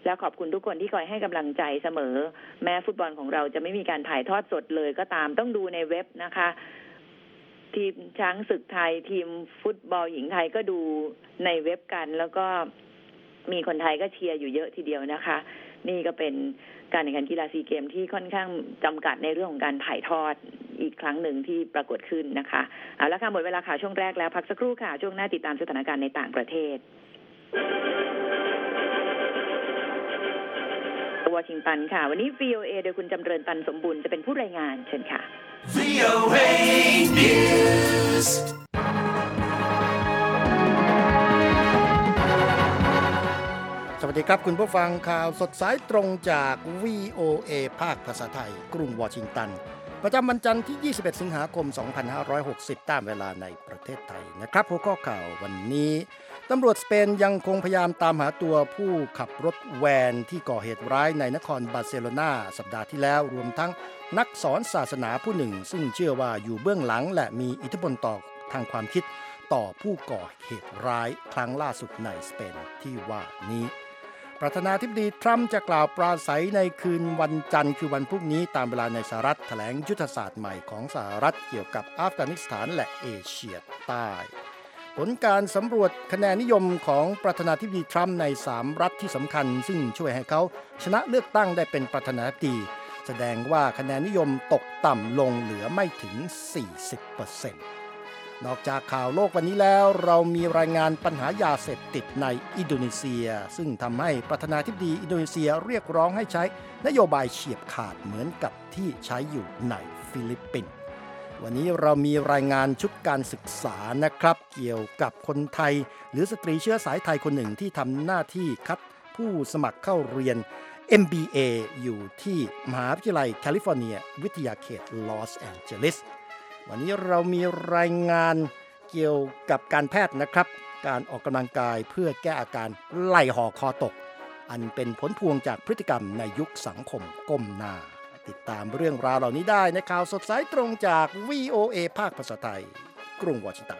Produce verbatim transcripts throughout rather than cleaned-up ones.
และขอบคุณทุกคนที่คอยให้กำลังใจเสมอแม้ฟุตบอลของเราจะไม่มีการถ่ายทอดสดเลยก็ตามต้องดูในเว็บนะคะทีมช้างศึกไทยทีมฟุตบอลหญิงไทยก็ดูในเว็บกันแล้วก็มีคนไทยก็เชียร์อยู่เยอะทีเดียวนะคะนี่ก็เป็นการแข่งขันกีฬาซีเกมที่ค่อนข้างจำกัดในเรื่องของการถ่ายทอดอีกครั้งหนึ่งที่ปรากฏขึ้นนะคะเอาละค่ะหมดเวลาข่าวช่วงแรกแล้วพักสักครู่ค่ะช่วงหน้าติดตามสถานการณ์ในต่างประเทศวอชิงตันค่ะวันนี้ วี โอ เอ โดยคุณจำเริญตันสมบูรณ์จะเป็นผู้รายงานเชิญค่ะ วี โอ เอ News สวัสดีครับคุณผู้ฟังข่าวสดสายตรงจาก วี โอ เอ ภาคภาษาไทยกรุงวอชิงตันประจำวันจันทร์ที่ ยี่สิบเอ็ด สิงหาคม สองพันห้าร้อยหกสิบ ตามเวลาในประเทศไทยนะครับหัวข้อข่าววันนี้ตำรวจสเปนยังคงพยายามตามหาตัวผู้ขับรถแวนที่ก่อเหตุร้ายในนครบาร์เซโลนาสัปดาห์ที่แล้วรวมทั้งนักสอนศาสนาผู้หนึ่งซึ่งเชื่อว่าอยู่เบื้องหลังและมีอิทธิพลต่อทางความคิดต่อผู้ก่อเหตุร้ายครั้งล่าสุดในสเปนที่ว่านี้ประธานาธิบดีทรัมป์จะกล่าวปราศรัยในคืนวันจันทร์คือวันพรุ่งนี้ตามเวลาในสหรัฐแถลงยุทธศาสตร์ใหม่ของสหรัฐเกี่ยวกับอัฟกานิสถานและเอเชียใต้ผลการสำรวจคะแนนนิยมของประธานาธิบดีทรัมป์ในสามรัฐที่สำคัญซึ่งช่วยให้เขาชนะเลือกตั้งได้เป็นประธานาธิบดีแสดงว่าคะแนนนิยมตกต่ำลงเหลือไม่ถึง สี่สิบเปอร์เซ็นต์นอกจากข่าวโลกวันนี้แล้วเรามีรายงานปัญหายาเสพติดในอินโดนีเซียซึ่งทำให้ประธานาธิบดีอินโดนีเซียเรียกร้องให้ใช้นโยบายเฉียบขาดเหมือนกับที่ใช้อยู่ในฟิลิปปินส์วันนี้เรามีรายงานชุดการศึกษานะครับเกี่ยวกับคนไทยหรือสตรีเชื้อสายไทยคนหนึ่งที่ทำหน้าที่คัดผู้สมัครเข้าเรียน เอ็ม บี เอ อยู่ที่มหาวิทยาลัยแคลิฟอร์เนียวิทยาเขตลอสแอนเจลิสวันนี้เรามีรายงานเกี่ยวกับการแพทย์นะครับการออกกำลังกายเพื่อแก้อาการไหล่ห่อคอตกอันเป็นผลพวงจากพฤติกรรมในยุคสังคมก้มหน้าติดตามเรื่องราวเหล่านี้ได้ในข่าวสดสายตรงจาก วี โอ เอ ภาคภาษาไทยกรุงวอชิงตัน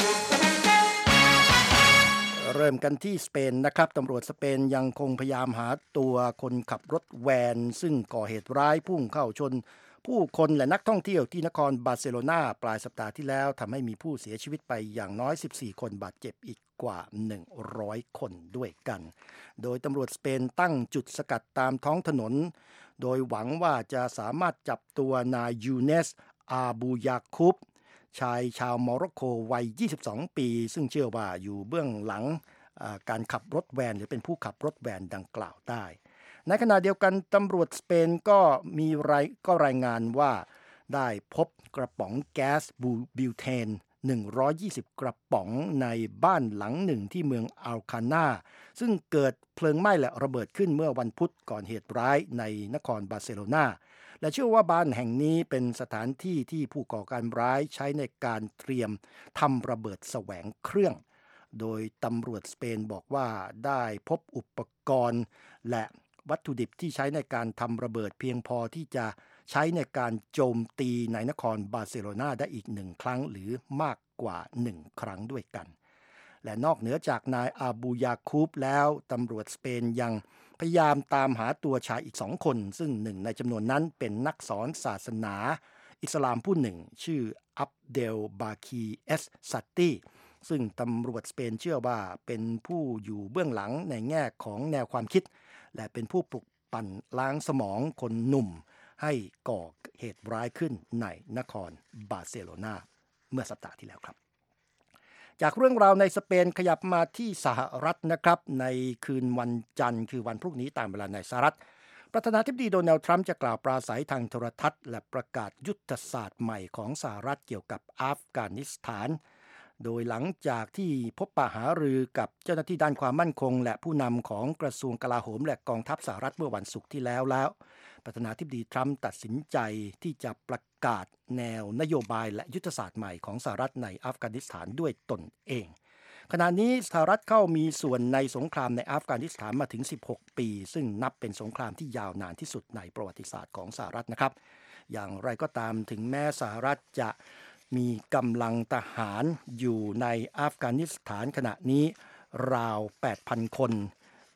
เริ่มกันที่สเปนนะครับตำรวจสเปนยังคงพยายามหาตัวคนขับรถแวนซึ่งก่อเหตุร้ายพุ่งเข้าชนผู้คนและนักท่องเที่ยวที่นครบาร์เซโลนาปลายสัปดาห์ที่แล้วทำให้มีผู้เสียชีวิตไปอย่างน้อยสิบสี่คนบาดเจ็บอีกกว่าหนึ่งร้อยคนด้วยกันโดยตำรวจสเปนตั้งจุดสกัดตามท้องถนนโดยหวังว่าจะสามารถจับตัวนายยูเนสอาบูยาคุบชายชาวโมร็อกโกวัยยี่สิบสองปีซึ่งเชื่อว่าอยู่เบื้องหลังการขับรถแวนหรือเป็นผู้ขับรถแวนดังกล่าวได้ในขณะเดียวกันตำรวจสเปนก็มีรายก็รายงานว่าได้พบกระป๋องแก๊สบิวเทนหนึ่งร้อยยี่สิบกระป๋องในบ้านหลังหนึ่งที่เมืองอัลคานาซึ่งเกิดเพลิงไหม้และระเบิดขึ้นเมื่อวันพุธก่อนเหตุร้ายในนครบาร์เซโลนาและเชื่อว่าบ้านแห่งนี้เป็นสถานที่ที่ผู้ก่อการร้ายใช้ในการเตรียมทำระเบิดแสวงเครื่องโดยตำรวจสเปนบอกว่าได้พบอุปกรณ์และวัตถุดิบที่ใช้ในการทำระเบิดเพียงพอที่จะใช้ในการโจมตีในนครบาร์เซโลนาได้อีกหนึ่งครั้งหรือมากกว่าหนึ่งครั้งด้วยกันและนอกเหนือจากนายอาบูยาคูบแล้วตำรวจสเปนยังพยายามตามหาตัวชายอีกสองคนซึ่งหนึ่งในจำนวนนั้นเป็นนักสอนศาสนาอิสลามผู้หนึ่งชื่ออับเดลบาคีเอสซัตตีซึ่งตำรวจสเปนเชื่อว่าเป็นผู้อยู่เบื้องหลังในแง่ของแนวความคิดและเป็นผู้ปลุกปั่นล้างสมองคนหนุ่มให้ก่อเหตุร้ายขึ้นในนครบาร์เซโลนาเมื่อสัปดาห์ที่แล้วครับจากเรื่องราวในสเปนขยับมาที่สหรัฐนะครับในคืนวันจันทร์คือวันพรุ่งนี้ตามเวลาในสหรัฐประธานาธิบดีโดนัลด์ทรัมป์จะกล่าวปราศรัยทางโทรทัศน์และประกาศยุทธศาสตร์ใหม่ของสหรัฐเกี่ยวกับอัฟกานิสถานโดยหลังจากที่พบปะหารือกับเจ้าหน้าที่ด้านความมั่นคงและผู้นำของกระทรวงกลาโหมและกองทัพสหรัฐเมื่อวันศุกร์ที่แล้วแล้วประธานาธิบดีทรัมป์ตัดสินใจที่จะประกาศแนวนโยบายและยุทธศาสตร์ใหม่ของสหรัฐในอัฟกานิสถานด้วยตนเองขณะนี้สหรัฐเข้ามีส่วนในสงครามในอัฟกานิสถานมาถึงสิบหกปีซึ่งนับเป็นสงครามที่ยาวนานที่สุดในประวัติศาสตร์ของสหรัฐนะครับอย่างไรก็ตามถึงแม้สหรัฐจะมีกำลังทหารอยู่ในอัฟกานิสถานขณะนี้ราว แปดพัน คน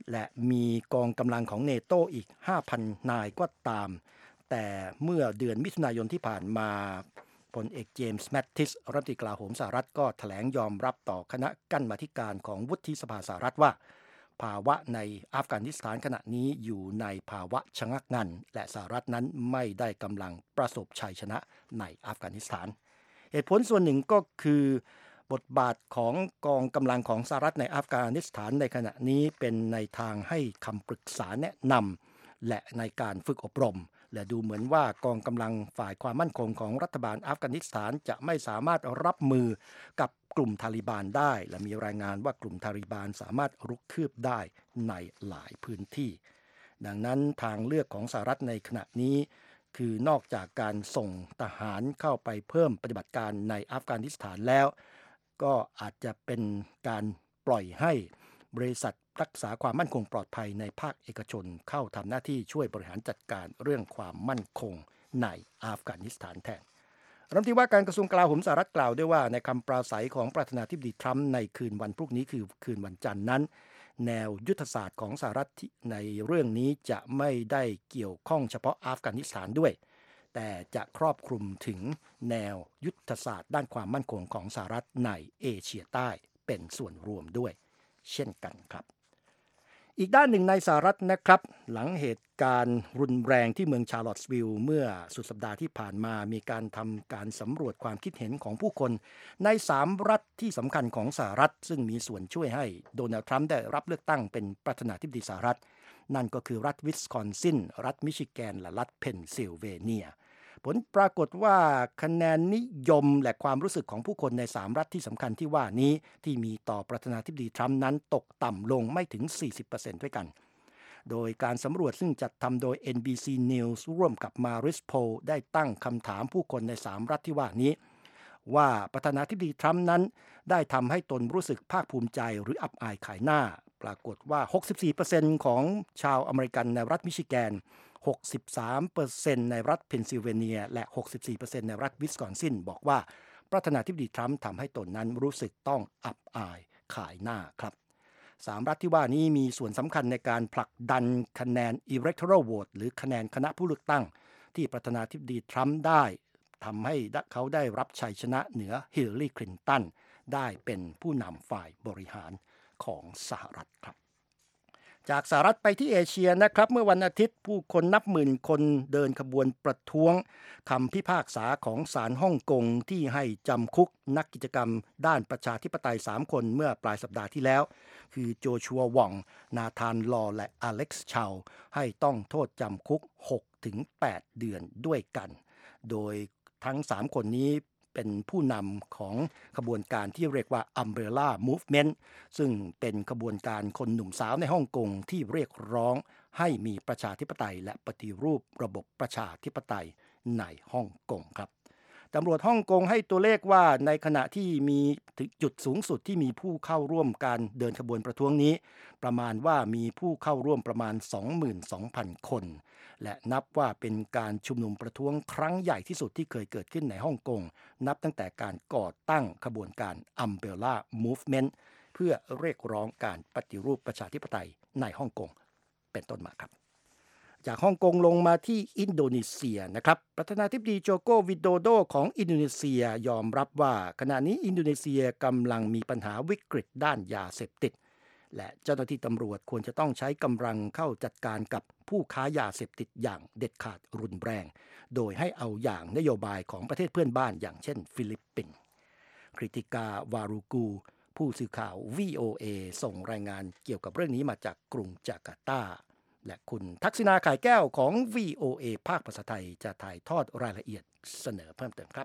และมีกองกำลังของเนโตอีก ห้าพัน นายก็ตามแต่เมื่อเดือนมิถุนายนที่ผ่านมาพลเอกเจมส์แมตติสรัฐมนตรีกลาโหมสหรัฐก็แถลงยอมรับต่อคณะกรรมาธิการของวุฒิสภาสหรัฐว่าภาวะในอัฟกานิสถานขณะนี้อยู่ในภาวะชะงักงันและสหรัฐนั้นไม่ได้กำลังประสบชัยชนะในอัฟกานิสถานเหตุผลส่วนหนึ่งก็คือบทบาทของกองกำลังของสหรัฐในอัฟกานิสถานในขณะนี้เป็นในทางให้คำปรึกษาแนะนำและในการฝึกอบรมและดูเหมือนว่ากองกำลังฝ่ายความมั่นคงของรัฐบาลอัฟกานิสถานจะไม่สามารถรับมือกับกลุ่มทาลิบานได้และมีรายงานว่ากลุ่มทาลิบานสามารถรุกคืบได้ในหลายพื้นที่ดังนั้นทางเลือกของสหรัฐในขณะนี้คือนอกจากการส่งทหารเข้าไปเพิ่มปฏิบัติการในอัฟกานิสถานแล้วก็อาจจะเป็นการปล่อยให้บริษัทรักษาความมั่นคงปลอดภัยในภาคเอกชนเข้าทำหน้าที่ช่วยบริหารจัดการเรื่องความมั่นคงในอัฟกานิสถานแทนรัฐมนตรีว่าการกระทรวงกลาโหมสหรัฐกล่าวด้วยว่าในคำปราศัยของประธานาธิบดีทรัมป์ในคืนวันพรุ่งนี้คือคืนวันจันทร์นั้นแนวยุทธศาสตร์ของสหรัฐในเรื่องนี้จะไม่ได้เกี่ยวข้องเฉพาะอัฟกานิสถานด้วยแต่จะครอบคลุมถึงแนวยุทธศาสตร์ด้านความมั่นคงของสหรัฐในเอเชียใต้เป็นส่วนรวมด้วยเช่นกันครับอีกด้านหนึ่งในสหรัฐนะครับหลังเหตุการณ์รุนแรงที่เมืองชาร์ลอตส์วิลล์เมื่อสุดสัปดาห์ที่ผ่านมามีการทำการสำรวจความคิดเห็นของผู้คนในสามรัฐที่สำคัญของสหรัฐซึ่งมีส่วนช่วยให้โดนัลด์ทรัมป์ได้รับเลือกตั้งเป็นประธานาธิบดีสหรัฐนั่นก็คือรัฐวิสคอนซินรัฐมิชิแกนและรัฐเพนซิลเวเนียผลปรากฏว่าคะแนนนิยมและความรู้สึกของผู้คนในสามรัฐที่สำคัญที่ว่านี้ที่มีต่อประธานาธิบดีทรัมป์นั้นตกต่ำลงไม่ถึง สี่สิบเปอร์เซ็นต์ ด้วยกันโดยการสำรวจซึ่งจัดทำโดย เอ็น บี ซี News ร่วมกับ Maris Poll ได้ตั้งคำถามผู้คนในสามรัฐที่ว่านี้ว่าประธานาธิบดีทรัมป์นั้นได้ทำให้ตนรู้สึกภาคภูมิใจหรืออับอายขายหน้าปรากฏว่า หกสิบสี่เปอร์เซ็นต์ ของชาวอเมริกันในรัฐมิชิแกนหกสิบสามเปอร์เซ็นต์ ในรัฐเพนซิลเวเนียและ หกสิบสี่เปอร์เซ็นต์ ในรัฐวิสคอนซินบอกว่าประธานาธิบดีทรัมป์ทำให้ตนนั้นรู้สึกต้องอับอายขายหน้าครับสามรัฐที่ว่านี้มีส่วนสำคัญในการผลักดันคะแนน electoral vote หรือคะแนนคณะผู้เลือกตั้งที่ประธานาธิบดีทรัมป์ได้ทำให้เขาได้รับชัยชนะเหนือฮิลลารีคลินตันได้เป็นผู้นำฝ่ายบริหารของสหรัฐครับจากสหรัฐไปที่เอเชียนะครับเมื่อวันอาทิตย์ผู้คนนับหมื่นคนเดินขบวนประท้วงคำพิพากษาของศาลฮ่องกงที่ให้จำคุกนักกิจกรรมด้านประชาธิปไตยสามคนเมื่อปลายสัปดาห์ที่แล้วคือโจชัวว่องนาธานลอและอเล็กซ์ชาวให้ต้องโทษจำคุก หกถึงแปด เดือนด้วยกันโดยทั้งสามคนนี้เป็นผู้นำของขบวนการที่เรียกว่า Umbrella Movement ซึ่งเป็นขบวนการคนหนุ่มสาวในฮ่องกงที่เรียกร้องให้มีประชาธิปไตยและปฏิรูประบบประชาธิปไตยในฮ่องกงครับตำรวจฮ่องกงให้ตัวเลขว่าในขณะที่มีจุดสูงสุดที่มีผู้เข้าร่วมการเดินขบวนประท้วงนี้ประมาณว่ามีผู้เข้าร่วมประมาณ สองหมื่นสองพัน คนและนับว่าเป็นการชุมนุมประท้วงครั้งใหญ่ที่สุดที่เคยเกิดขึ้นในฮ่องกงนับตั้งแต่การก่อตั้งขบวนการ Umbrella Movement เพื่อเรียกร้องการปฏิรูปประชาธิปไตยในฮ่องกงเป็นต้นมาครับจากฮ่องกงลงมาที่อินโดนีเซียนะครับประธานาธิบดีโจโกวิโดโดของอินโดนีเซียยอมรับว่าขณะนี้อินโดนีเซียกำลังมีปัญหาวิกฤตด้านยาเสพติดและเจ้าหน้าที่ตำรวจควรจะต้องใช้กำลังเข้าจัดการกับผู้ค้ายาเสพติดอย่างเด็ดขาดรุนแรงโดยให้เอาอย่างนโยบายของประเทศเพื่อนบ้านอย่างเช่นฟิลิปปินส์คริติกาวารูกูผู้สื่อข่าว วี โอ เอ ส่งรายงานเกี่ยวกับเรื่องนี้มาจากกรุงจาการ์ตาและคุณทักษิณาข่ายแก้วของ วี โอ เอ ภาคภาษาไทยจะถ่ายทอดรายละเอียดเสนอเพิ่มเติมครับ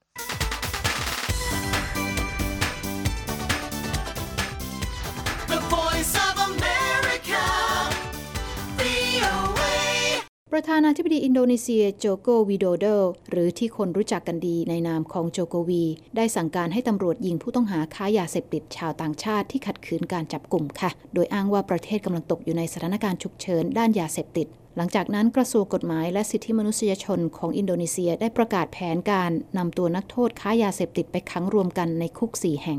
The Voice of America วี โอ เอประธานาธิบดีอินโดนีเซียโจโกวิโดโดหรือที่คนรู้จักกันดีในนามของโจโกวีได้สั่งการให้ตำรวจยิงผู้ต้องหาค้ายาเสพติดชาวต่างชาติที่ขัดขืนการจับกลุ่มค่ะโดยอ้างว่าประเทศกำลังตกอยู่ในสถานการณ์ฉุกเฉินด้านยาเสพติดหลังจากนั้นกระทรวงกฎหมายและสิทธิมนุษยชนของอินโดนีเซียได้ประกาศแผนการนำตัวนักโทษค้ายาเสพติดไปขังรวมกันในคุกสี่แห่ง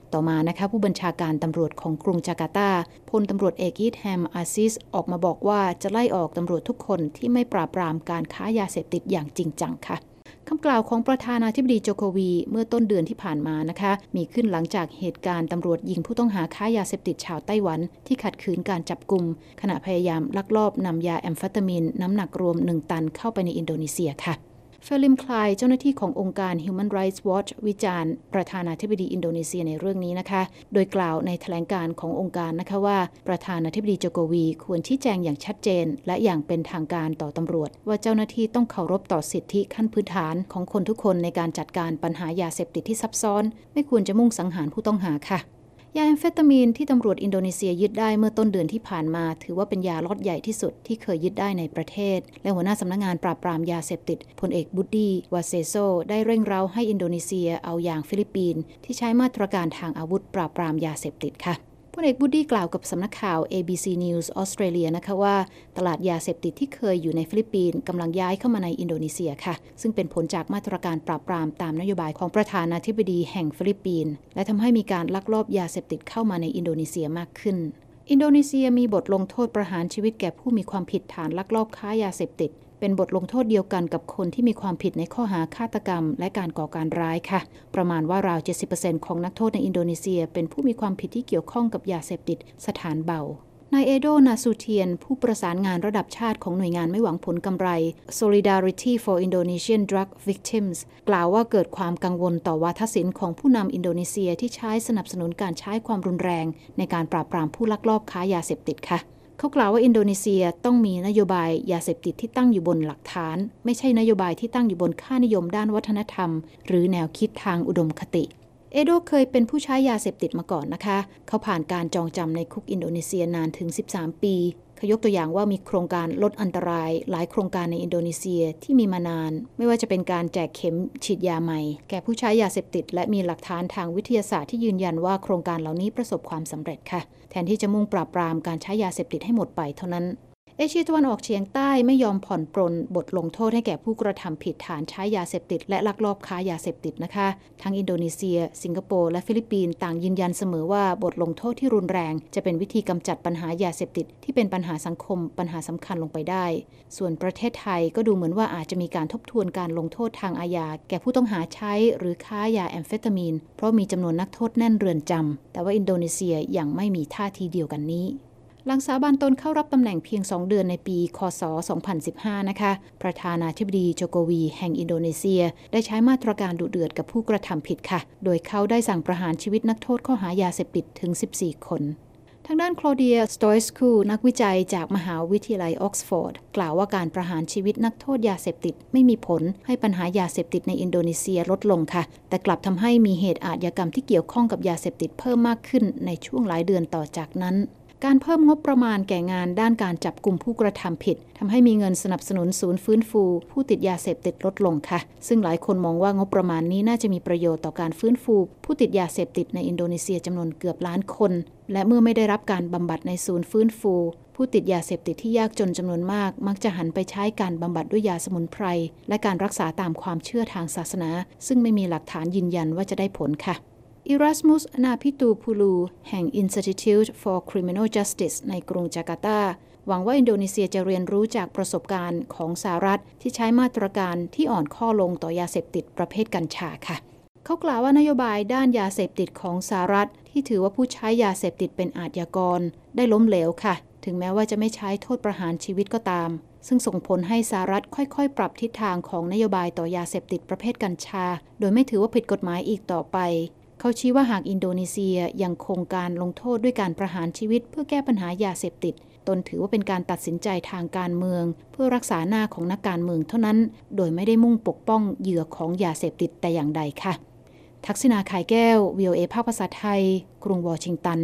ต่อมานะคะผู้บัญชาการตำรวจของกรุงจาการ์ตาพลตำรวจเอกอีทแฮมอาซิสออกมาบอกว่าจะไล่ออกตำรวจทุกคนที่ไม่ปราบปรามการค้ายาเสพติดอย่างจริงจังค่ะคำกล่าวของประธานาธิบดีโจโควีเมื่อต้นเดือนที่ผ่านมานะคะมีขึ้นหลังจากเหตุการณ์ตำรวจยิงผู้ต้องหาค้ายาเสพติดชาวไต้หวันที่ขัดขืนการจับกุมขณะพยายามลักลอบนำยาแอมเฟตามีนน้ำหนักรวมหนึ่งตันเข้าไปในอินโดนีเซียค่ะเฟลิมคลายเจ้าหน้าที่ขององค์การ Human Rights Watch วิจารณ์ประธานาธิบดีอินโดนีเซียในเรื่องนี้นะคะโดยกล่าวในแถลงการขององค์การนะคะว่าประธานาธิบดีโจโควีควรชี้แจงอย่างชัดเจนและอย่างเป็นทางการต่อตำรวจว่าเจ้าหน้าที่ต้องเคารพต่อสิทธิขั้นพื้นฐานของคนทุกคนในการจัดการปัญหายาเสพติดที่ซับซ้อนไม่ควรจะมุ่งสังหารผู้ต้องหาค่ะยาแอมเฟตามีนที่ตำรวจอินโดนีเซียยึดได้เมื่อต้นเดือนที่ผ่านมาถือว่าเป็นยาล็อตใหญ่ที่สุดที่เคยยึดได้ในประเทศและหัวหน้าสำนักงานปราบปรามยาเสพติดพลเอกบุดดี้วาเซโซได้เร่งเร้าให้อินโดนีเซียเอาอย่างฟิลิปปินส์ที่ใช้มาตรการทางอาวุธปราบปรามยาเสพติดค่ะพลเอกบุดดี้กล่าวกับสำนักข่าว เอ บี ซี News ออสเตรเลียนะคะว่าตลาดยาเสพติดที่เคยอยู่ในฟิลิปปินส์กำลังย้ายเข้ามาในอินโดนีเซียค่ะซึ่งเป็นผลจากมาตรการปราบปรามตามนโยบายของประธานาธิบดีแห่งฟิลิปปินส์และทำให้มีการลักลอบยาเสพติดเข้ามาในอินโดนีเซียมากขึ้นอินโดนีเซียมีบทลงโทษประหารชีวิตแก่ผู้มีความผิดฐานลักลอบค้ายาเสพติดเป็นบทลงโทษเดียวกันกับคนที่มีความผิดในข้อหาฆาตกรรมและการก่อการร้ายค่ะประมาณว่าราว เจ็ดสิบเปอร์เซ็นต์ ของนักโทษในอินโดนีเซียเป็นผู้มีความผิดที่เกี่ยวข้องกับยาเสพติดสถานเบานายเอโดนาซูเทียนผู้ประสานงานระดับชาติของหน่วยงานไม่หวังผลกำไร Solidarity for Indonesian Drug Victims กล่าวว่าเกิดความกังวลต่อวาทศิลป์ของผู้นำอินโดนีเซียที่ใช้สนับสนุนการใช้ความรุนแรงในการปราบปรามผู้ลักลอบค้ายาเสพติดค่ะเขากล่าวว่าอินโดนีเซียต้องมีนโยบายยาเสพติดที่ตั้งอยู่บนหลักฐานไม่ใช่นโยบายที่ตั้งอยู่บนค่านิยมด้านวัฒนธรรมหรือแนวคิดทางอุดมคติเอโดเคยเป็นผู้ใช้ยาเสพติดมาก่อนนะคะเขาผ่านการจองจำในคุกอินโดนีเซียนานถึงสิบสามปีเขายกตัวอย่างว่ามีโครงการลดอันตรายหลายโครงการในอินโดนีเซียที่มีมานานไม่ว่าจะเป็นการแจกเข็มฉีดยาใหม่แก่ผู้ใช้ยาเสพติดและมีหลักฐานทางวิทยาศาสตร์ที่ยืนยันว่าโครงการเหล่านี้ประสบความสำเร็จค่ะแทนที่จะมุ่งปราบปรามการใช้ยาเสพติดให้หมดไปเท่านั้นเอเชียตะวันออกเฉียงใต้ไม่ยอมผ่อนปรนบทลงโทษให้แก่ผู้กระทำผิดฐานใช้ยาเสพติดและลักลอบค้ายาเสพติดนะคะทั้งอินโดนีเซียสิงคโปร์และฟิลิปปินส์ต่างยืนยันเสมอว่าบทลงโทษที่รุนแรงจะเป็นวิธีกำจัดปัญหายาเสพติดที่เป็นปัญหาสังคมปัญหาสำคัญลงไปได้ส่วนประเทศไทยก็ดูเหมือนว่าอาจจะมีการทบทวนการลงโทษทางอาญาแก่ผู้ต้องหาใช้หรือค้ายาแอมเฟตามีนเพราะมีจำนวนนักโทษแน่นเรือนจำแต่ว่าอินโดนีเซียยังไม่มีท่าทีเดียวกันนี้หลังสาบานตนเข้ารับตำแหน่งเพียงสองเดือนในปีค.ศ. สองพันสิบห้านะคะประธานาธิบดีโจโควีแห่งอินโดนีเซียได้ใช้มาตรการดุเดือดกับผู้กระทำผิดค่ะโดยเขาได้สั่งประหารชีวิตนักโทษข้อหายาเสพติดถึงสิบสี่คนทางด้านคลอเดียสโตอิสคูนักวิจัยจากมหาวิทยาลัยออกซฟอร์ดกล่าวว่าการประหารชีวิตนักโทษยาเสพติดไม่มีผลให้ปัญหายาเสพติดในอินโดนีเซียลดลงค่ะแต่กลับทำให้มีเหตุอาชญากรรมที่เกี่ยวข้องกับยาเสพติดเพิ่มมากขึ้นในช่วงหลายเดือนต่อจากนั้นการเพิ่มงบประมาณแก่งานด้านการจับกุมผู้กระทำผิดทำให้มีเงินสนับสนุนศูนย์ฟื้นฟูผู้ติดยาเสพติดลดลงค่ะซึ่งหลายคนมองว่างบประมาณนี้น่าจะมีประโยชน์ต่อการฟื้นฟูผู้ติดยาเสพติดในอินโดนีเซียจำนวนเกือบล้านคนและเมื่อไม่ได้รับการบำบัดในศูนย์ฟื้นฟูผู้ติดยาเสพติดที่ยากจนจำนวนมากมักจะหันไปใช้การบำบัดด้วยยาสมุนไพรและการรักษาตามความเชื่อทางศาสนาซึ่งไม่มีหลักฐานยืนยันว่าจะได้ผลค่ะErasmus นาพิตูพูลูแห่ง Institute for Criminal Justice ในกรุงจาการ์ตาหวังว่าอินโดนีเซียจะเรียนรู้จากประสบการณ์ของสหรัฐที่ใช้มาตรการที่อ่อนข้อลงต่อยาเสพติดประเภทกัญชาค่ะเขากล่าวว่านโยบายด้านยาเสพติดของสหรัฐที่ถือว่าผู้ใช้ยาเสพติดเป็นอาชญากรได้ล้มเหลวค่ะถึงแม้ว่าจะไม่ใช้โทษประหารชีวิตก็ตามซึ่งส่งผลให้สหรัฐค่อยๆปรับทิศทางของนโยบายต่อยาเสพติดประเภทกัญชาโดยไม่ถือว่าผิดกฎหมายอีกต่อไปเขาชี้ว่าหากอินโดนีเซียยังคงการลงโทษด้วยการประหารชีวิตเพื่อแก้ปัญหายาเสพติดตนถือว่าเป็นการตัดสินใจทางการเมืองเพื่อรักษาหน้าของนักการเมืองเท่านั้นโดยไม่ได้มุ่งปกป้องเหยื่อของยาเสพติดแต่อย่างใดค่ะทักษิณา ข่ายแก้ว วี โอ เอ ภาคภาษาไทยกรุงวอชิงตัน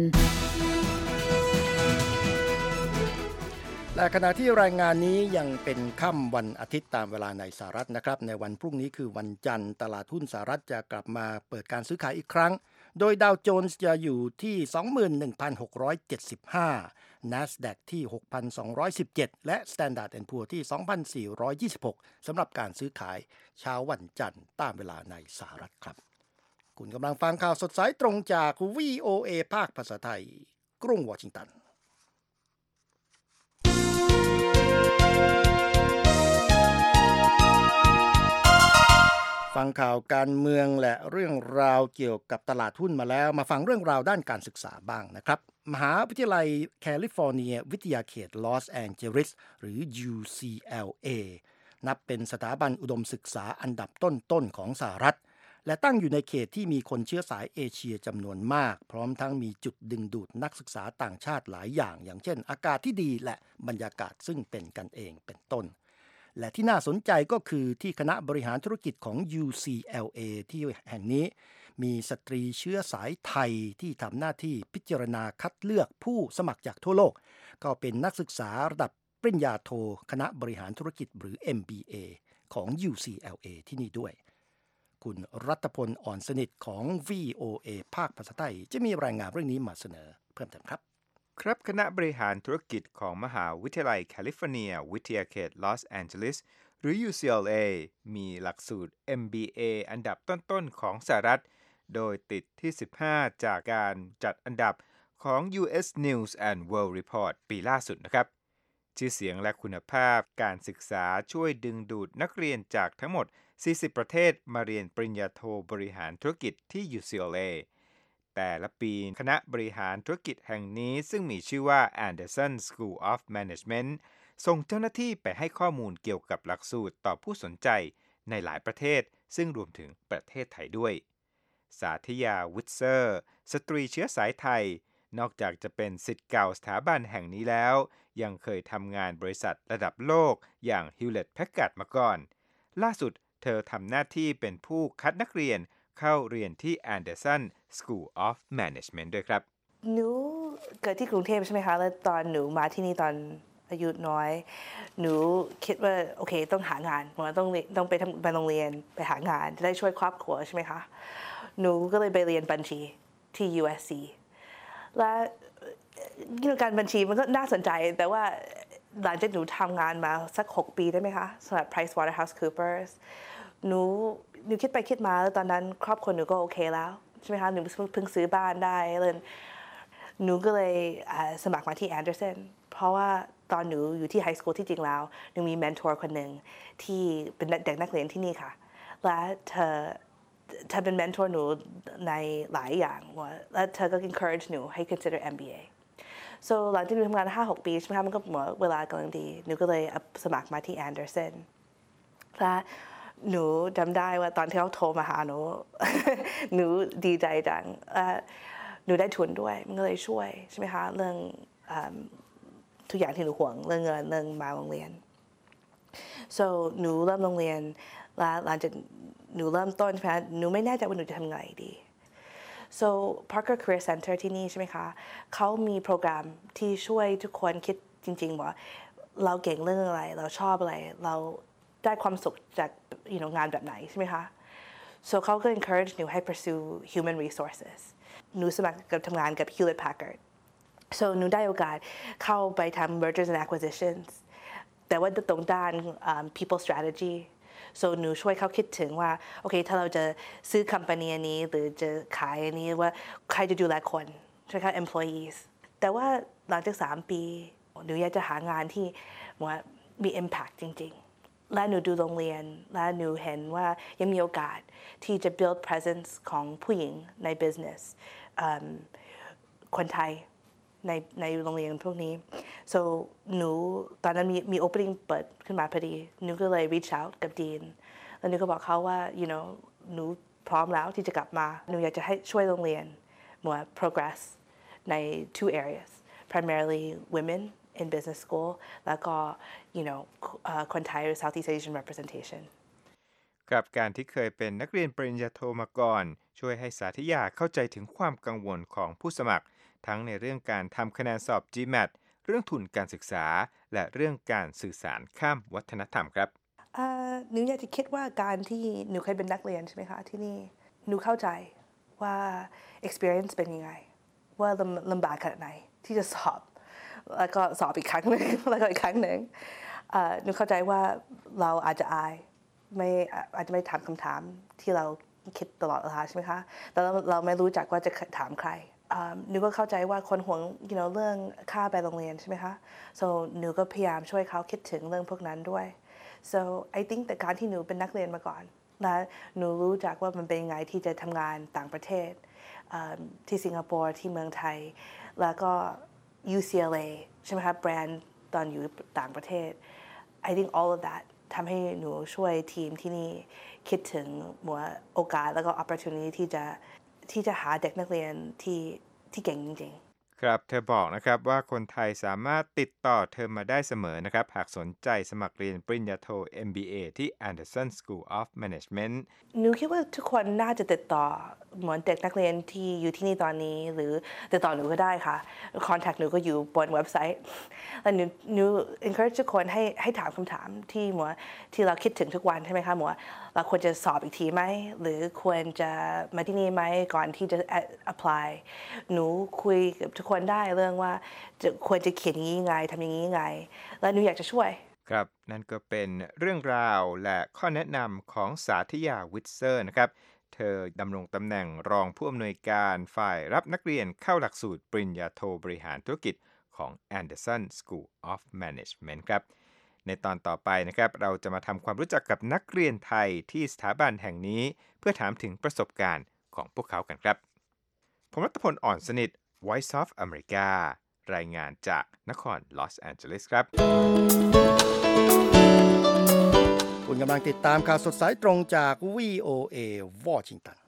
และขณะที่รายงานนี้ยังเป็นค่ำวันอาทิตย์ตามเวลาในสหรัฐนะครับในวันพรุ่งนี้คือวันจันทร์ตลาดหุ้นสหรัฐจะกลับมาเปิดการซื้อขายอีกครั้งโดยดาวโจนส์จะอยู่ที่ สองหมื่นหนึ่งพันหกร้อยเจ็ดสิบห้า NASDAQ ที่ หกพันสองร้อยสิบเจ็ด และ Standard แอนด์ Poor's ที่ สองพันสี่ร้อยยี่สิบหก สำหรับการซื้อขายเช้าวันจันทร์ตามเวลาในสหรัฐครับคุณกำลังฟังข่าวสดสายตรงจาก วี โอ เอ ภาคภาษาไทยกรุงวอชิงตันฟังข่าวการเมืองและเรื่องราวเกี่ยวกับตลาดหุ้นมาแล้วมาฟังเรื่องราวด้านการศึกษาบ้างนะครับมหาวิทยาลัยแคลิฟอร์เนียวิทยาเขตลอสแองเจลิสหรือ ยู ซี แอล เอ นับเป็นสถาบันอุดมศึกษาอันดับต้นๆของสหรัฐและตั้งอยู่ในเขตที่มีคนเชื้อสายเอเชียจำนวนมากพร้อมทั้งมีจุดดึงดูดนักศึกษาต่างชาติหลายอย่างอย่างเช่นอากาศที่ดีและบรรยากาศซึ่งเป็นกันเองเป็นต้นและที่น่าสนใจก็คือที่คณะบริหารธุรกิจของ ยู ซี แอล เอ ที่แห่งนี้มีสตรีเชื้อสายไทยที่ทำหน้าที่พิจารณาคัดเลือกผู้สมัครจากทั่วโลกก็เป็นนักศึกษาระดับปริญญาโทคณะบริหารธุรกิจหรือ เอ็ม บี เอ ของ ยู ซี แอล เอ ที่นี่ด้วยคุณรัตพลอ่อนสนิทของ วี โอ เอ ภาคภาษาไทยจะมีรายงานเรื่องนี้มาเสนอเพิ่มเติมครับครับคณะบริหารธุรกิจของมหาวิทยาลัยแคลิฟอร์เนียวิทยาเขตลอสแองเจลิสหรือ ยู ซี แอล เอ มีหลักสูตร เอ็ม บี เอ อันดับต้นๆของสหรัฐโดยติดที่สิบห้าจากการจัดอันดับของ ยู เอส News and World Report ปีล่าสุดนะครับชื่อเสียงและคุณภาพการศึกษาช่วยดึงดูดนักเรียนจากทั้งหมดสี่สิบประเทศมาเรียนปริญญาโทบริหารธุรกิจที่ ยู ซี แอล เอ แต่ละปีคณะบริหารธุรกิจแห่งนี้ซึ่งมีชื่อว่า Anderson School of Management ส่งเจ้าหน้าที่ไปให้ข้อมูลเกี่ยวกับหลักสูตรต่อผู้สนใจในหลายประเทศซึ่งรวมถึงประเทศไทยด้วยสาธิยาวิทเซอร์สตรีเชื้อสายไทยนอกจากจะเป็นศิษย์เก่าสถาบันแห่งนี้แล้วยังเคยทำงานบริษัทระดับโลกอย่าง Hewlett Packard มาก่อนล่าสุดเธอทำหน้าที่เป็นผู้คัดนักเรียนเข้าเรียนที่ Anderson School of Management ด้วยครับหนูเกิดที่กรุงเทพใช่ไหมคะแล้วตอนหนูมาที่นี่ตอนอายุน้อยหนูคิดว่าโอเคต้องหางานหนูต้องต้องไปทำไปโรงเรียนไปหางานจะได้ช่วยครอบครัวใช่ไหมคะหนูก็เลยไปเรียนบัญชีที่ ยู เอส ซี และการบัญชีมันก็น่าสนใจแต่ว่าหลังจากหนูทำงานมาสักหกปีได้ไหมคะสำหรับ PricewaterhouseCoopers หนูหนูคิดไปคิดมาแล้วตอนนั้นครอบครัวหนูก็โอเคแล้วใช่ไหมคะหนูเพิ่งซื้อบ้านได้เลยหนูก็เลยสมัครมาที่ Anderson เพราะว่าตอนหนูอยู่ที่ไฮสคูลที่จริงแล้วหนูมีเมนทอร์คนหนึ่งที่เป็นเด็กนักเรียนที่นี่ค่ะและเธอเธอเป็นเมนทอร์หนูในหลายอย่างและเธอก็ encourage หนูให้ consider เอ็ม บี เอ so หลังจากหนูทำงาน ห้าหก ปีใช่ไหมคะมันก็เหมือนเวลากำลังดีหนูก็เลยสมัครมาที่ Anderson และหนูจำได้ว่าตอนที่เขาโทรมาหาหนู หนูดีใจจังหนูได้ทุนด้วยมันก็เลยช่วยใช่ไหมคะเรื่องทุกอย่างที่หนูห่วงเรื่องเงินเรื่องมาโรงเรียน so หนูเริ่มโรงเรียนและหลังจากหนูเริ่มต้นใช่ไหมหนูไม่แน่ใจว่าหนูจะทำไงดี so Parker Career Center ที่นี่ใช่ไหมคะเขามีโปรแกรมที่ช่วยทุกคนคิดจริงๆว่าเราเก่งเรื่องอะไรเราชอบอะไรเราได้ความสุขจาก you know งานแบบไหนใช่ไหมคะ so เขาก็ encourage หนูให้ pursue human resources หนูสมัครกับทำงานกับ Hewlett Packard so หนูได้โอกาสเข้าไปทำ mergers and acquisitions แต่ว่าตรงด้าน um, people strategy so หนูช่วยเขาคิดถึงว่าโอเคถ้าเราจะซื้อ company อันนี้หรือจะขายอันนี้ว่าใครจะดูแลคนใช่ไหมคะ employees แต่ว่าหลังจากสามปีหนูอยากจะหางานที่ว่ามี impact จริงๆและหนูดูโรงเรียนและหนูเห็นว่ายังมีโอกาสที่จะ build presence ของผู้หญิงใน business คนไทยในในโรงเรียนพวกนี้ so หนูตอนนั้นมีมี opening เปิดขึ้นมาพอดีหนูก็เลย reach out กับดีนแล้วหนูก็บอกเขาว่า you know หนูพร้อมแล้วที่จะกลับมาหนูอยากจะให้ช่วยโรงเรียนเหมือน progress ใน two areas primarily women in business school แล้วก็ you know คนไทยหรือ Southeast Asian representation กับการที่เคยเป็นนักเรียนปริญญาโทมาก่อนช่วยให้สาธิยาเข้าใจถึงความกังวลของผู้สมัครทั้งในเรื่องการทำคะแนนสอบ จี แมท เรื่องทุนการศึกษาและเรื่องการสื่อสารข้ามวัฒนธรรมครับหนูอยากจะคิดว่าการที่หนูเคยเป็นนักเรียนใช่ไหมคะที่นี่หนูเข้าใจว่า experience เป็นยังไงว่าลำบากขนาดไหนที่จะสอบแล้วก็สอบอีกครั้งหนึ่งแล้วก็อีกครั้งหนึ่งหนูเข้าใจว่าเราอาจจะอายไม่อาจจะไม่ถามคำถามที่เราคิดตลอดเวลาใช่ไหมคะแต่เราเราไม่รู้จักว่าจะถามใครหนูก็เข้าใจว่าคนห่วง you know เรื่องค่าไปโรงเรียนใช่ไหมคะ so หนูก็พยายามช่วยเขาคิดถึงเรื่องพวกนั้นด้วย so I think แต่การที่หนูเป็นนักเรียนมาก่อนและหนูรู้จักว่ามันเป็นยังไงที่จะทำงานต่างประเทศที่สิงคโปร์ที่เมืองไทยแล้วก็ ยู ซี แอล เอ ใช่ไหมคะแบรนด์ตอนอยู่ต่างประเทศ I think all of that ทำให้หนูช่วยทีมที่นี่คิดถึงหัวโอกาสแล้วก็ opportunity ที่จะที่จะหาเด็กนักเรียนที่ที่เก่งจริงๆครับเธอบอกนะครับว่าคนไทยสามารถติดต่อเธอมาได้เสมอนะครับหากสนใจสมัครเรียนปริญญาโท เอ็ม บี เอ ที่ Anderson School of Management หนูคิดว่าทุกคนน่าจะติดต่อเหมือนเด็กนักเรียนที่อยู่ที่นี่ตอนนี้หรือติดต่อหนูก็ได้ค่ะ contact หนูก็อยู่บนเว็บไซต์และหนูหนู encourage ทุกคนให้ให้ถามคำถามที่หมอที่เราคิดถึงทุกวันใช่ไหมคะหมอเราควรจะสอบอีกทีไหมหรือควรจะมาที่นี่ไหมก่อนที่จะ apply หนูคุยกับทุกคนได้เรื่องว่าจะควรจะเขียนอย่างนี้ยังไงทำอย่างนี้ยังไงและหนูอยากจะช่วยครับนั่นก็เป็นเรื่องราวและข้อแนะนำของสาธิยาวิทเซอร์นะครับเธอดำรงตำแหน่งรองผู้อำนวยการฝ่ายรับนักเรียนเข้าหลักสูตรปริญญาโทบริหารธุรกิจของ Anderson School of Management ครับในตอนต่อไปนะครับเราจะมาทำความรู้จักกับนักเรียนไทยที่สถาบันแห่งนี้เพื่อถามถึงประสบการณ์ของพวกเขากันครับผมรัตพลอ่อนสนิท Voice of America รายงานจากนครลอสแอนเจลิสครับคุณกำลังติดตามข่าวสดสายตรงจาก วี โอ เอ วอชิงตัน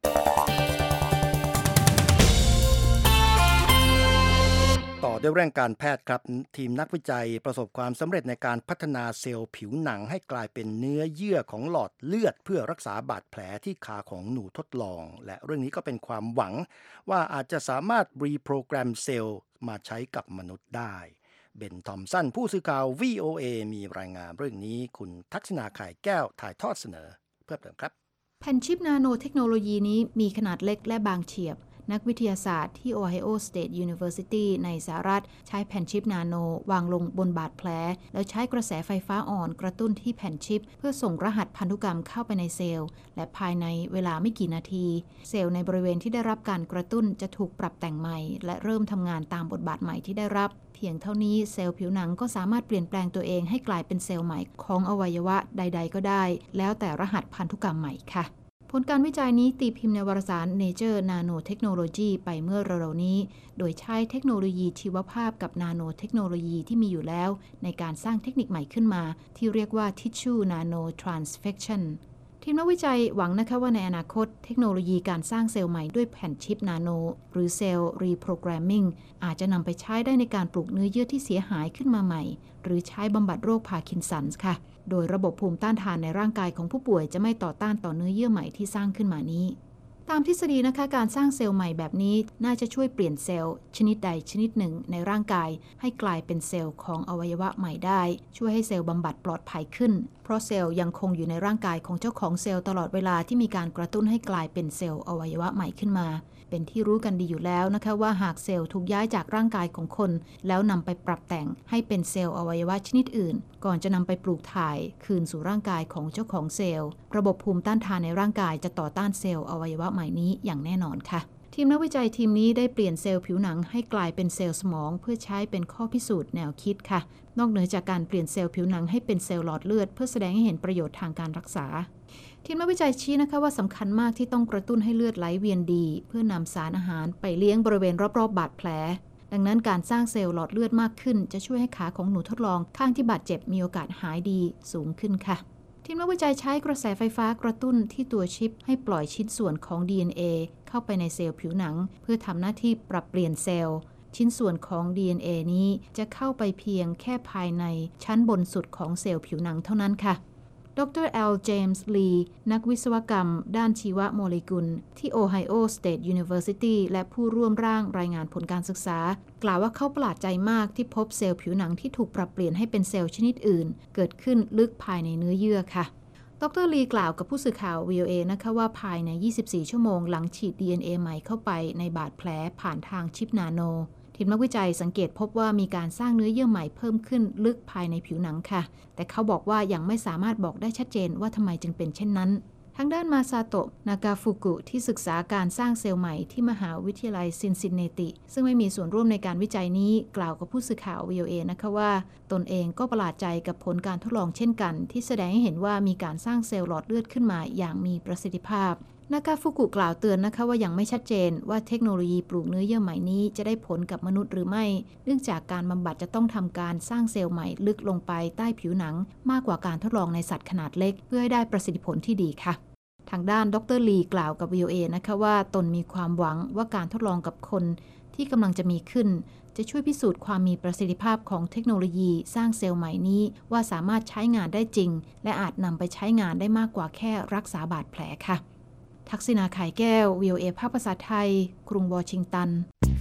ต่อด้วยเรื่องการแพทย์ครับทีมนักวิจัยประสบความสำเร็จในการพัฒนาเซลล์ผิวหนังให้กลายเป็นเนื้อเยื่อของหลอดเลือดเพื่อรักษาบาดแผลที่ขาของหนูทดลองและเรื่องนี้ก็เป็นความหวังว่าอาจจะสามารถรีโปรแกรมเซลล์มาใช้กับมนุษย์ได้เบนทอมสันผู้สื่อข่าว วี โอ เอ มีรายงานเรื่องนี้คุณทักษณาข่ายแก้วถ่ายทอดเสนอเพิ่มเติมครับแผ่นชิปนาโนเทคโนโลยีนี้มีขนาดเล็กและบางเฉียบนักวิทยาศาสตร์ที่ Ohio State University ในสหรัฐใช้แผ่นชิปนาโนวางลงบนบาดแผลแล้วใช้กระแสไฟฟ้าอ่อนกระตุ้นที่แผ่นชิปเพื่อส่งรหัสพันธุกรรมเข้าไปในเซลล์และภายในเวลาไม่กี่นาทีเซลล์ในบริเวณที่ได้รับการกระตุ้นจะถูกปรับแต่งใหม่และเริ่มทำงานตามบทบาทใหม่ที่ได้รับเพียงเท่านี้เซลล์ผิวหนังก็สามารถเปลี่ยนแปลงตัวเองให้กลายเป็นเซลล์ใหม่ของอวัยวะใดๆก็ได้แล้วแต่รหัสพันธุกรรมใหม่ค่ะผลการวิจัยนี้ตีพิมพ์ในวารสาร Nature Nanotechnology ไปเมื่อเร็วๆนี้โดยใช้เทคโนโลยีชีวภาพกับนาโนเทคโนโลยีที่มีอยู่แล้วในการสร้างเทคนิคใหม่ขึ้นมาที่เรียกว่า Tissue Nanotransfection ทีมนักวิจัยหวังนะคะว่าในอนาคตเทคโนโลยีการสร้างเซลล์ใหม่ด้วยแผ่นชิปนาโนหรือเซลล์รีโปรแกรมมิ่งอาจจะนำไปใช้ได้ในการปลูกเนื้อเยื่อที่เสียหายขึ้นมาใหม่หรือใช้บำบัดโรคพาร์กินสันส์ค่ะโดยระบบภูมิต้านทานในร่างกายของผู้ป่วยจะไม่ต่อต้านต่อเนื้อเยื่อใหม่ที่สร้างขึ้นมานี้ตามทฤษฎีนะคะการสร้างเซลล์ใหม่แบบนี้น่าจะช่วยเปลี่ยนเซลล์ชนิดใดชนิดหนึ่งในร่างกายให้กลายเป็นเซลล์ของอวัยวะใหม่ได้ช่วยให้เซลล์บำบัดปลอดภัยขึ้นเพราะเซลล์ยังคงอยู่ในร่างกายของเจ้าของเซลล์ตลอดเวลาที่มีการกระตุ้นให้กลายเป็นเซลล์อวัยวะใหม่ขึ้นมาเป็นที่รู้กันดีอยู่แล้วนะคะว่าหากเซลล์ถูกย้ายจากร่างกายของคนแล้วนำไปปรับแต่งให้เป็นเซลล์อวัยวะชนิดอื่นก่อนจะนำไปปลูกถ่ายคืนสู่ร่างกายของเจ้าของเซลล์ระบบภูมิต้านทานในร่างกายจะต่อต้านเซลล์อวัยวะใหม่นี้อย่างแน่นอนค่ะทีมนักวิจัยทีมนี้ได้เปลี่ยนเซลล์ผิวหนังให้กลายเป็นเซลล์สมองเพื่อใช้เป็นข้อพิสูจน์แนวคิดค่ะนอกเหนือจากการเปลี่ยนเซลล์ผิวหนังให้เป็นเซลล์หลอดเลือดเพื่อแสดงให้เห็นประโยชน์ทางการรักษาทีมนักวิจัยชี้นะคะว่าสำคัญมากที่ต้องกระตุ้นให้เลือดไหลเวียนดีเพื่อนำสารอาหารไปเลี้ยงบริเวณรอบๆบาดแผลดังนั้นการสร้างเซลล์หลอดเลือดมากขึ้นจะช่วยให้ขาของหนูทดลองข้างที่บาดเจ็บมีโอกาสหายดีสูงขึ้นค่ะทีมนักวิจัยใช้กระแสไฟฟ้ากระตุ้นที่ตัวชิปให้ปล่อยชิ้นส่วนของ ดี เอ็น เอ เข้าไปในเซลล์ผิวหนังเพื่อทำหน้าที่ปรับเปลี่ยนเซลล์ชิ้นส่วนของ ดี เอ็น เอ นี้จะเข้าไปเพียงแค่ภายในชั้นบนสุดของเซลล์ผิวหนังเท่านั้นค่ะดร. แอล เจมส์ ลี นักวิศวกรรมด้านชีวโมเลกุลที่ Ohio State University และผู้ร่วมร่างรายงานผลการศึกษากล่าวว่าเขาประหลาดใจมากที่พบเซลล์ผิวหนังที่ถูกปรับเปลี่ยนให้เป็นเซลล์ชนิดอื่นเกิดขึ้นลึกภายในเนื้อเยื่อค่ะดร. ลีกล่าวกับผู้สื่อข่าว วี โอ เอ นะคะว่าภายในยี่สิบสี่ชั่วโมงหลังฉีด ดี เอ็น เอ ใหม่เข้าไปในบาดแผลผ่านทางชิปนาโนทีมนักวิจัยสังเกตพบว่ามีการสร้างเนื้อเยื่อใหม่เพิ่มขึ้นลึกภายในผิวหนังค่ะแต่เขาบอกว่ายังไม่สามารถบอกได้ชัดเจนว่าทำไมจึงเป็นเช่นนั้นทางด้านมาซาโตะ นากาฟุกุที่ศึกษาการสร้างเซลล์ใหม่ที่มหาวิทยาลัยซินซินเนติซึ่งไม่มีส่วนร่วมในการวิจัยนี้กล่าวกับผู้สื่อข่าว วี โอ เอ นะคะว่าตนเองก็ประหลาดใจกับผลการทดลองเช่นกันที่แสดงให้เห็นว่ามีการสร้างเซลล์หลอดเลือดขึ้นมาอย่างมีประสิทธิภาพนากาฟุกุกล่าวเตือนนะคะว่ายังไม่ชัดเจนว่าเทคโนโลยีปลูกเนื้อเยื่อใหม่นี้จะได้ผลกับมนุษย์หรือไม่เนื่องจากการบำบัดจะต้องทำการสร้างเซลล์ใหม่ลึกลงไปใต้ผิวหนังมากกว่าการทดลองในสัตว์ขนาดเล็กเพื่อให้ได้ประสิทธิผลที่ดีค่ะทางด้านดรลีกล่าวกับ วี โอ เอ นะคะว่าตนมีความหวังว่าการทดลองกับคนที่กำลังจะมีขึ้นจะช่วยพิสูจน์ความมีประสิทธิภาพของเทคโนโลยีสร้างเซลล์ใหม่นี้ว่าสามารถใช้งานได้จริงและอาจนำไปใช้งานได้มากกว่าแค่รักษาบาดแผลค่ะทักษิณา ไข่แก้ว วี โอ เอ ภาคภาษาไทยกรุงวอชิงตัน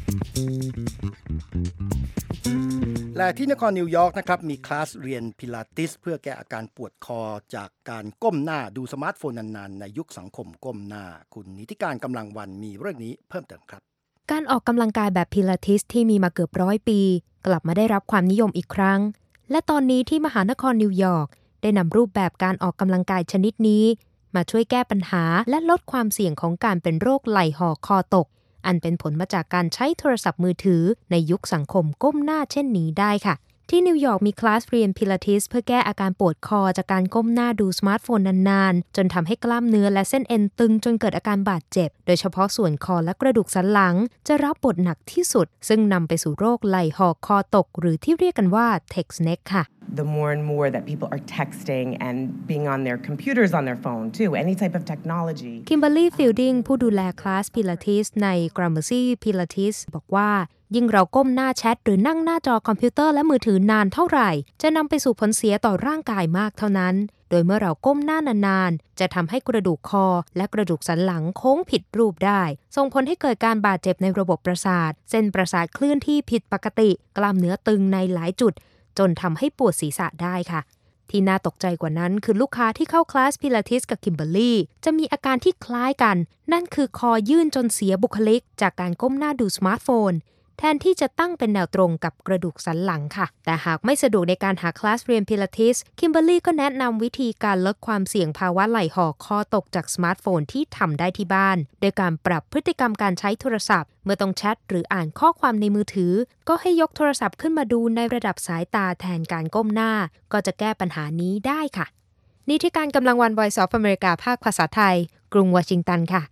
และที่นครนิวยอร์กนะครับมีคลาสเรียนพิลาติสเพื่อแก้อาการปวดคอจากการก้มหน้าดูสมาร์ทโฟนนานๆในยุคสังคมก้มหน้าคุณนิติการกำลังวันมีเรื่องนี้เพิ่มเติมครับการออกกำลังกายแบบพิลาติสที่มีมาเกือบร้อยปีกลับมาได้รับความนิยมอีกครั้งและตอนนี้ที่มหานครนิวยอร์กได้นำรูปแบบการออกกำลังกายชนิดนี้มาช่วยแก้ปัญหาและลดความเสี่ยงของการเป็นโรคไหล่ห่อคอตกอันเป็นผลมาจากการใช้โทรศัพท์มือถือในยุคสังคมก้มหน้าเช่นนี้ได้ค่ะที่นิวยอร์กมีคลาสเรียนพิลาติสเพื่อแก้อาการปวดคอจากการก้มหน้าดูสมาร์ทโฟนนานๆจนทำให้กล้ามเนื้อและเส้นเอ็นตึงจนเกิดอาการบาดเจ็บโดยเฉพาะส่วนคอและกระดูกสันหลังจะรับบทหนักที่สุดซึ่งนำไปสู่โรคไหล่ห่อคอตกหรือที่เรียกกันว่า text neck ค่ะ The more and more that people are texting and being on their computers on their phone too, any type of technology. Kimberly Fielding ผู้ดูแลคลาส Pilates ใน Gramercy Pilates บอกว่ายิ่งเราก้มหน้าแชทหรือนั่งหน้าจอคอมพิวเตอร์และมือถือนานเท่าไหร่จะนำไปสู่ผลเสียต่อร่างกายมากเท่านั้นโดยเมื่อเราก้มหน้านานๆจะทำให้กระดูกคอและกระดูกสันหลังโค้งผิดรูปได้ส่งผลให้เกิดการบาดเจ็บในระบบประสาทเส้นประสาทเคลื่อนที่ผิดปกติกล้ามเนื้อตึงในหลายจุดจนทำให้ปวดศีรษะได้ค่ะที่น่าตกใจกว่านั้นคือลูกค้าที่เข้าคลาสพิลาทิสกับคิมเบอร์รี่จะมีอาการที่คล้ายกันนั่นคือคอยื่นจนเสียบุคลิกจากการก้มหน้าดูสมาร์ทโฟนแทนที่จะตั้งเป็นแนวตรงกับกระดูกสันหลังค่ะแต่หากไม่สะดวกในการหาคลาสเรียนพิลาทิสคิมเบอร์รี่ก็แนะนำวิธีการลดความเสี่ยงภาวะไหล่ห่อคอตกจากสมาร์ทโฟนที่ทำได้ที่บ้านโดยการปรับพฤติกรรมการใช้โทรศัพท์เมื่อต้องแชทหรืออ่านข้อความในมือถือก็ให้ยกโทรศัพท์ขึ้นมาดูในระดับสายตาแทนการก้มหน้าก็จะแก้ปัญหานี้ได้ค่ะนี่ที่การกำลังวัน Voice of America ภาคภาษาไทยกรุงวอชิงตันค่ะ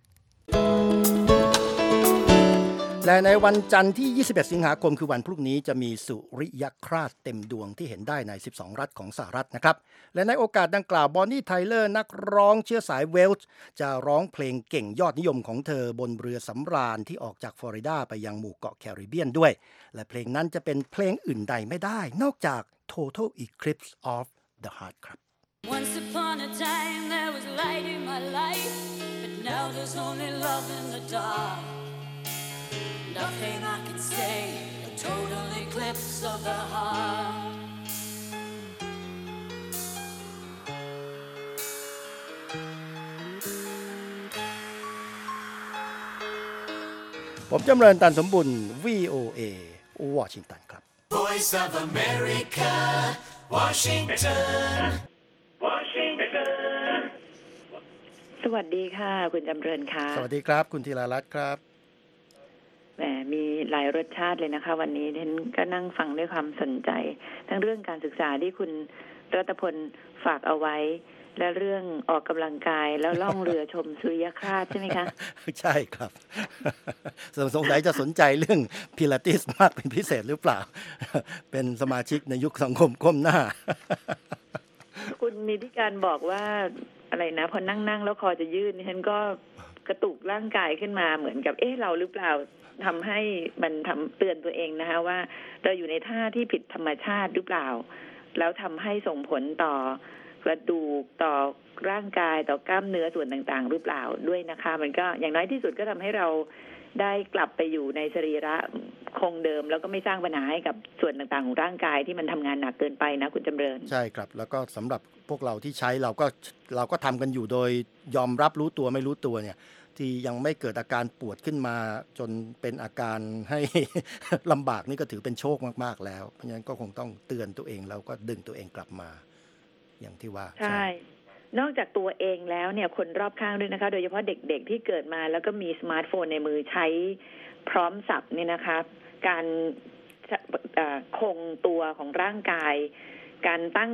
และในวันจันทร์ที่ยี่สิบเอ็ดสิงหาคมคือวันพรุ่งนี้จะมีสุริยคราสเต็มดวงที่เห็นได้ในสิบสองรัฐของสหรัฐนะครับและในโอกาสดังกล่าวบอนนี่ไทเลอร์นักร้องเชื้อสายเวลส์จะร้องเพลงเก่งยอดนิยมของเธอบนเรือสำราญที่ออกจากฟลอริดาไปยังหมู่เกาะแคริบเบียนด้วยและเพลงนั้นจะเป็นเพลงอื่นใดไม่ได้นอกจาก Total Eclipse of the Heart ครับ Once upon a time there was light in my life but now there's only love in the dark.Nothing I can say, a total eclipse of the heart. ผมจำเริญตันสมบุญ วี โอ เอ วอชิงตันครับ Voice of America, Washington, Washington. สวัสดีค่ะคุณจำเริญค่ะสวัสดีครับคุณธีรารัตน์ครับแหมมีหลายรสชาติเลยนะคะวันนี้ฉันก็นั่งฟังด้วยความสนใจทั้งเรื่องการศึกษาที่คุณรัตพลฝากเอาไว้และเรื่องออกกำลังกายแล้วล่องเรือชมสุริยคราสใช่ไหมคะใช่ครับสงสัยจะสนใจเรื่องพิลาทิสมากเป็นพิเศษหรือเปล่าเป็นสมาชิกในยุคสังคมก้มหน้าคุณมีที่การบอกว่าอะไรนะพอนั่งๆแล้วคอจะยืดฉันก็กระตุกร่างกายขึ้นมาเหมือนกับเอ๊ะเราหรือเปล่าทำให้มันทำเตือนตัวเองนะคะว่าเราอยู่ในท่าที่ผิดธรรมชาติหรือเปล่าแล้วทำให้ส่งผลต่อกระดูกต่อร่างกายต่อกล้ามเนื้อส่วนต่างๆหรือเปล่าด้วยนะคะมันก็อย่างน้อยที่สุดก็ทำให้เราได้กลับไปอยู่ในสรีระคงเดิมแล้วก็ไม่สร้างปัญหาให้กับส่วนต่างๆของร่างกายที่มันทำงานหนักเกินไปนะคุณจำเริญใช่ครับแล้วก็สำหรับพวกเราที่ใช้เราก็เราก็ทำกันอยู่โดยยอมรับรู้ตัวไม่รู้ตัวเนี่ยที่ยังไม่เกิดอาการปวดขึ้นมาจนเป็นอาการให้ลำบากนี่ก็ถือเป็นโชคมากๆแล้วเพราะฉะนั้นก็คงต้องเตือนตัวเองแล้วก็ดึงตัวเองกลับมาอย่างที่ว่าใช่นอกจากตัวเองแล้วเนี่ยคนรอบข้างด้วยนะคะโดยเฉพาะเด็กๆที่เกิดมาแล้วก็มีสมาร์ทโฟนในมือใช้พร้อมสับเนี่ยนะคะการคงตัวของร่างกายการตั้ง